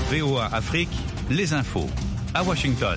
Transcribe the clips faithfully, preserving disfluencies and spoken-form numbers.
V O A Afrique, les infos. À Washington.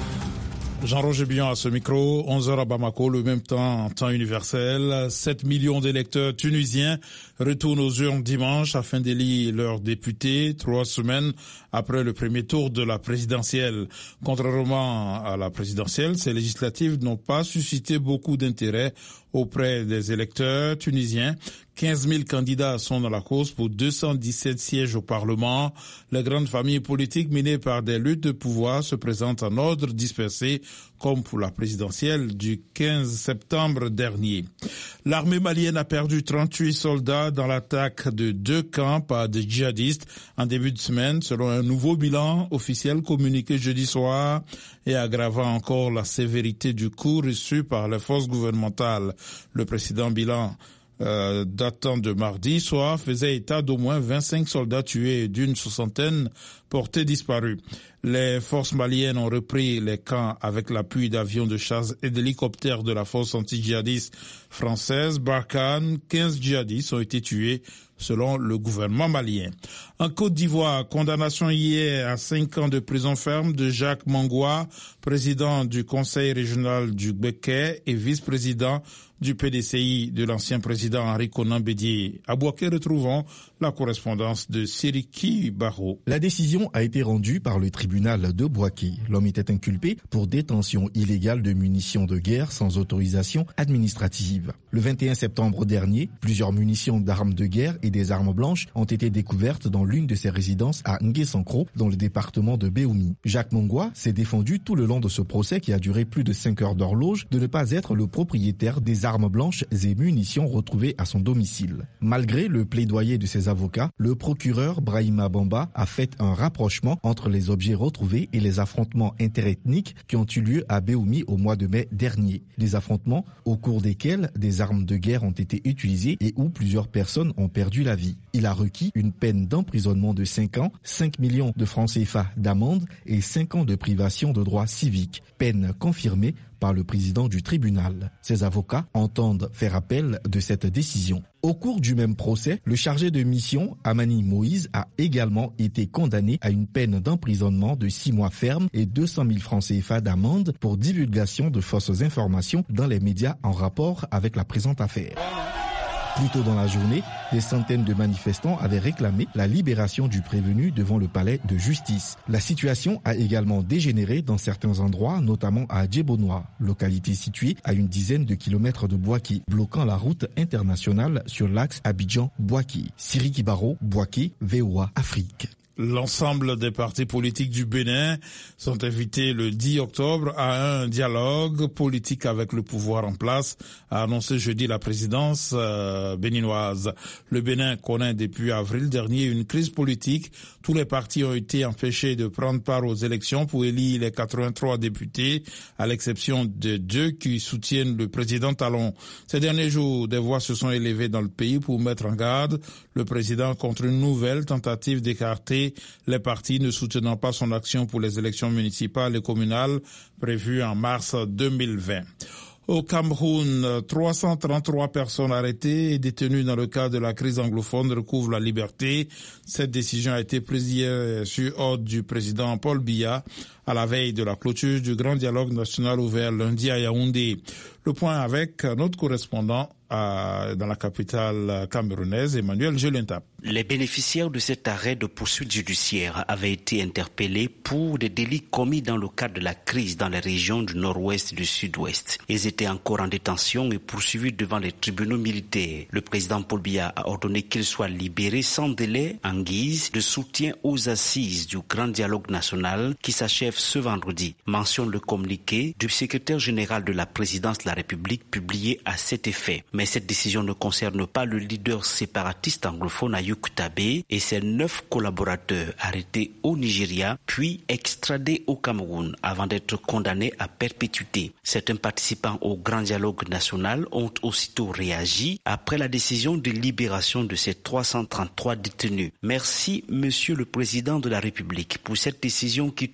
Jean-Roger Bion à ce micro, onze heures à Bamako, le même temps en temps universel. sept millions d'électeurs tunisiens retournent aux urnes dimanche afin d'élire leurs députés, trois semaines après le premier tour de la présidentielle. Contrairement à la présidentielle, ces législatives n'ont pas suscité beaucoup d'intérêt auprès des électeurs tunisiens. quinze mille candidats sont dans la course pour deux cent dix-sept sièges au Parlement. Les grandes familles politiques menées par des luttes de pouvoir se présentent en ordre dispersé, comme pour la présidentielle du quinze septembre dernier. L'armée malienne a perdu trente-huit soldats dans l'attaque de deux camps par des djihadistes en début de semaine, selon un nouveau bilan officiel communiqué jeudi soir et aggravant encore la sévérité du coup reçu par les forces gouvernementales. Le précédent bilan Euh, datant de mardi soir faisait état d'au moins vingt-cinq soldats tués et d'une soixantaine portés disparus. Les forces maliennes ont repris les camps avec l'appui d'avions de chasse et d'hélicoptères de la force anti-djihadiste française Barkhane. quinze djihadistes ont été tués selon le gouvernement malien. En Côte d'Ivoire, condamnation hier à cinq ans de prison ferme de Jacques Mangwa, président du conseil régional du Béquet et vice-président du P D C I de l'ancien président Henri Konan Bédié. À Bouaké, retrouvons la correspondance de Siriki Barro. La décision a été rendue par le tribunal de Bouaké. L'homme était inculpé pour détention illégale de munitions de guerre sans autorisation administrative. Le vingt et un septembre dernier, plusieurs munitions d'armes de guerre et des armes blanches ont été découvertes dans l'une de ses résidences à Ngué-Sankro, dans le département de Béoumi. Jacques Mangwa s'est défendu tout le long de ce procès qui a duré plus de cinq heures d'horloge de ne pas être le propriétaire des armes blanches et munitions retrouvées à son domicile. Malgré le plaidoyer de ses avocats, le procureur Brahima Bamba a fait un rapprochement entre les objets retrouvés et les affrontements interethniques qui ont eu lieu à Béoumi au mois de mai dernier. Des affrontements au cours desquels des armes de guerre ont été utilisées et où plusieurs personnes ont perdu la vie. Il a requis une peine d'emprisonnement de cinq ans, cinq millions de francs C F A d'amende et cinq ans de privation de droits civiques. Peine confirmée par le président du tribunal. Ses avocats entendent faire appel de cette décision. Au cours du même procès, le chargé de mission, Amani Moïse, a également été condamné à une peine d'emprisonnement de six mois ferme et deux cent mille francs C F A d'amende pour divulgation de fausses informations dans les médias en rapport avec la présente affaire. Plus tôt dans la journée, des centaines de manifestants avaient réclamé la libération du prévenu devant le palais de justice. La situation a également dégénéré dans certains endroits, notamment à Djebonoa, localité située à une dizaine de kilomètres de Bouaké, bloquant la route internationale sur l'axe Abidjan-Bouaké. Siriki Barro, Bouaké, V O A Afrique. L'ensemble des partis politiques du Bénin sont invités le dix octobre à un dialogue politique avec le pouvoir en place, a annoncé jeudi la présidence euh, béninoise. Le Bénin connaît depuis avril dernier une crise politique. Tous les partis ont été empêchés de prendre part aux élections pour élire les quatre-vingt-trois députés, à l'exception de deux qui soutiennent le président Talon. Ces derniers jours, des voix se sont élevées dans le pays pour mettre en garde le président contre une nouvelle tentative d'écarter les partis ne soutenant pas son action pour les élections municipales et communales prévues en mars deux mille vingt. Au Cameroun, trois cent trente-trois personnes arrêtées et détenues dans le cadre de la crise anglophone recouvrent la liberté. Cette décision a été prise hier sur ordre du président Paul Biya à la veille de la clôture du grand dialogue national ouvert lundi à Yaoundé. Le point avec notre correspondant à, dans la capitale camerounaise, Emmanuel Gelenta. Les bénéficiaires de cet arrêt de poursuite judiciaire avaient été interpellés pour des délits commis dans le cadre de la crise dans les régions du nord-ouest et du sud-ouest. Ils étaient encore en détention et poursuivis devant les tribunaux militaires. Le président Paul Biya a ordonné qu'ils soient libérés sans délai en guise de soutien aux assises du grand dialogue national qui s'achève ce vendredi. Mentionne le communiqué du secrétaire général de la présidence de la République publié à cet effet. Mais cette décision ne concerne pas le leader séparatiste anglophone Ayuk Tabé et ses neuf collaborateurs arrêtés au Nigeria puis extradés au Cameroun avant d'être condamnés à perpétuité. Certains participants au grand dialogue national ont aussitôt réagi après la décision de libération de ces trois cent trente-trois détenus. Merci, Monsieur le Président de la République, pour cette décision qui touche tous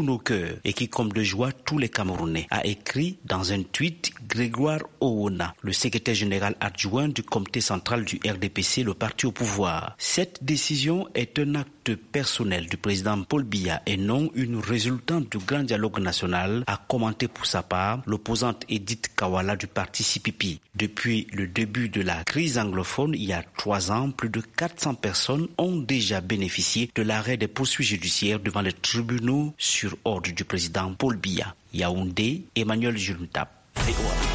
tous nos cœurs et qui comble de joie tous les Camerounais, a écrit dans un tweet Grégoire Owona, le secrétaire général adjoint du comité central du R D P C, le parti au pouvoir. Cette décision est un acte personnel du président Paul Biya et non une résultante du grand dialogue national, a commenté pour sa part l'opposante Edith Kawala du parti C P P. Depuis le début de la crise anglophone, il y a trois ans, plus de quatre cents personnes ont déjà bénéficié de l'arrêt des poursuites judiciaires devant les tribunaux sur ordre du président Paul Biya. Yaoundé, Emmanuel Juntap, V O A.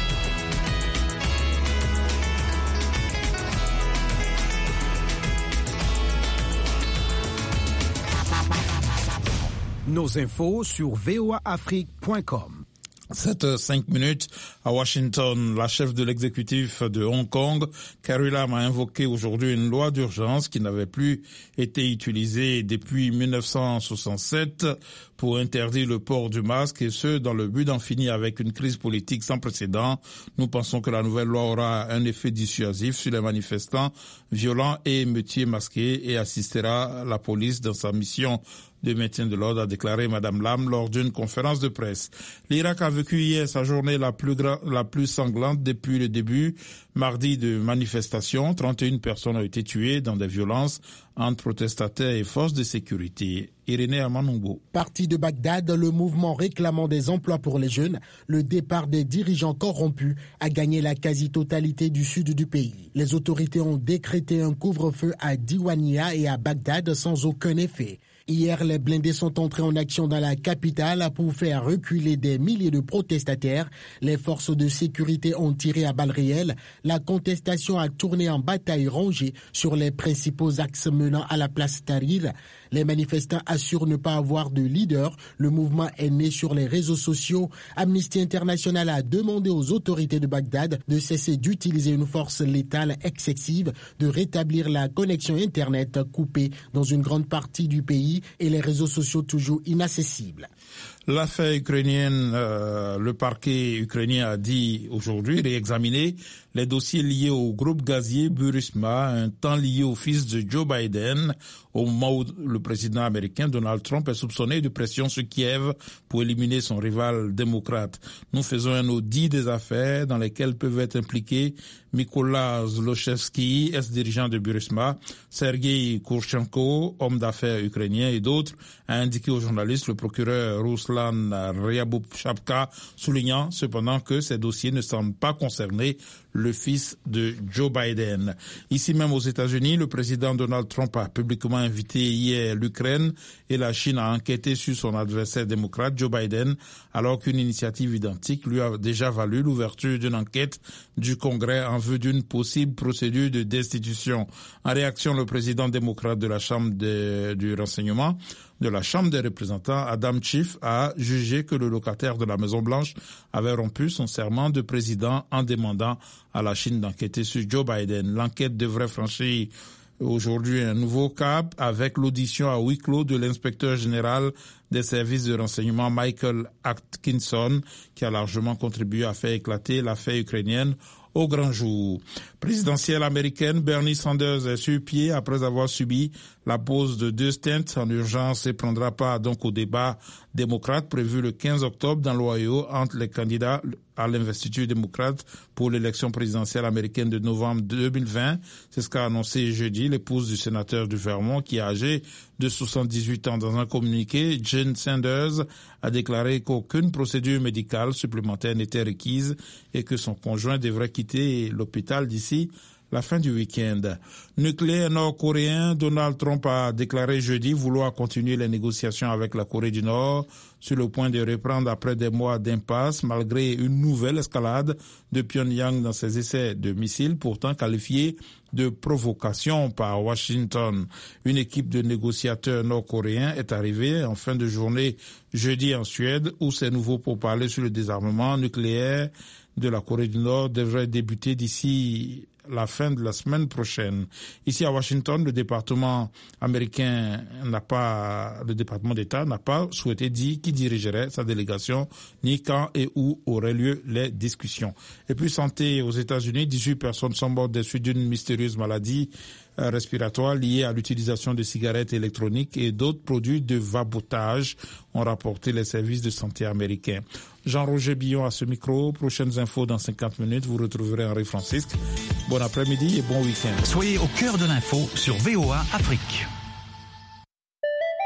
Nos infos sur v o a afrique point com. sept heures cinq minutes à Washington. La chef de l'exécutif de Hong Kong, Carrie Lam, a invoqué aujourd'hui une loi d'urgence qui n'avait plus été utilisée depuis mille neuf cent soixante-sept pour interdire le port du masque, et ce, dans le but d'en finir avec une crise politique sans précédent. Nous pensons que la nouvelle loi aura un effet dissuasif sur les manifestants violents et émeutiers masqués et assistera la police dans sa mission de maintien de l'ordre, a déclaré Madame Lam lors d'une conférence de presse. L'Irak a vécu hier sa journée la plus gra- la plus sanglante depuis le début mardi de manifestations. trente et une personnes ont été tuées dans des violences entre protestataires et forces de sécurité. Irénée Amanongo. Parti de Bagdad, le mouvement réclamant des emplois pour les jeunes, le départ des dirigeants corrompus a gagné la quasi-totalité du sud du pays. Les autorités ont décrété un couvre-feu à Diwania et à Bagdad sans aucun effet. Hier, les blindés sont entrés en action dans la capitale pour faire reculer des milliers de protestataires. Les forces de sécurité ont tiré à balles réelles. La contestation a tourné en bataille rangée sur les principaux axes menant à la place Tahrir. Les manifestants assurent ne pas avoir de leader. Le mouvement est né sur les réseaux sociaux. Amnesty International a demandé aux autorités de Bagdad de cesser d'utiliser une force létale excessive, de rétablir la connexion Internet coupée dans une grande partie du pays et les réseaux sociaux toujours inaccessibles. L'affaire ukrainienne, euh, le parquet ukrainien a dit aujourd'hui réexaminer les dossiers liés au groupe gazier Burisma, un temps lié au fils de Joe Biden, au moment où le président américain Donald Trump est soupçonné de pression sur Kiev pour éliminer son rival démocrate. Nous faisons un audit des affaires dans lesquelles peuvent être impliqués Mykola Zlochevsky, ex-dirigeant de Burisma, Sergei Kurchenko, homme d'affaires ukrainien, et d'autres, a indiqué aux journalistes le procureur Ruslan Ryabovchapka, soulignant cependant que ces dossiers ne semblent pas concerner le fils de Joe Biden. Ici même aux États-Unis, le président Donald Trump a publiquement invité hier l'Ukraine et la Chine à enquêter sur son adversaire démocrate Joe Biden, alors qu'une initiative identique lui a déjà valu l'ouverture d'une enquête du Congrès en vue d'une possible procédure de destitution. En réaction, le président démocrate de la Chambre de, du renseignement de la Chambre des représentants, Adam Schiff, a jugé que le locataire de la Maison-Blanche avait rompu son serment de président en demandant à la Chine d'enquêter sur Joe Biden. L'enquête devrait franchir aujourd'hui un nouveau cap avec l'audition à huis clos de l'inspecteur général des services de renseignement Michael Atkinson, qui a largement contribué à faire éclater l'affaire ukrainienne au grand jour. Présidentielle américaine, Bernie Sanders est sur pied après avoir subi la pose de deux stents en urgence et prendra part donc au débat démocrate prévu le quinze octobre dans l'Ohio entre les candidats à l'investiture démocrate pour l'élection présidentielle américaine de novembre deux mille vingt. C'est ce qu'a annoncé jeudi l'épouse du sénateur du Vermont qui est âgée de soixante-dix-huit ans. Dans un communiqué, Jane Sanders a déclaré qu'aucune procédure médicale supplémentaire n'était requise et que son conjoint devrait quitter l'hôpital d'ici la fin du week-end. Nucléaire nord-coréen, Donald Trump a déclaré jeudi vouloir continuer les négociations avec la Corée du Nord sur le point de reprendre après des mois d'impasse malgré une nouvelle escalade de Pyongyang dans ses essais de missiles pourtant qualifiés de provocation par Washington. Une équipe de négociateurs nord-coréens est arrivée en fin de journée jeudi en Suède où ces nouveaux pourparlers sur le désarmement nucléaire de la Corée du Nord devraient débuter d'ici la fin de la semaine prochaine. Ici à Washington, le département américain n'a pas, le département d'État n'a pas souhaité dire qui dirigerait sa délégation, ni quand et où auraient lieu les discussions. Et puis santé aux États-Unis, dix-huit personnes sont mortes des suites d'une mystérieuse maladie respiratoires liés à l'utilisation de cigarettes électroniques et d'autres produits de vapotage, ont rapporté les services de santé américains. Jean-Roger Billon à ce micro. Prochaines infos dans cinquante minutes. Vous retrouverez Henri Francisque. Bon après-midi et bon week-end. Soyez au cœur de l'info sur V O A Afrique.